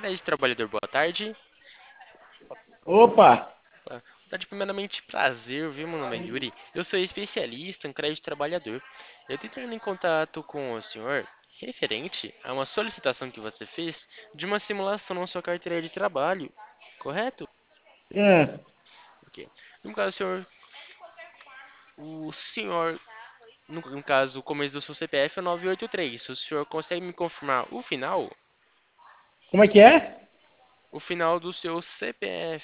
Crédito Trabalhador, boa tarde. Opa! Boa tarde, primeiramente, prazer, viu? Meu nome é Yuri. Eu sou especialista em crédito trabalhador. Eu estou entrando em contato com o senhor referente a uma solicitação que você fez de uma simulação na sua carteira de trabalho, correto? É, Ok. No caso, o senhor, no caso, o começo do seu CPF é 983. O senhor consegue me confirmar o final? como é que é? O final do seu CPF.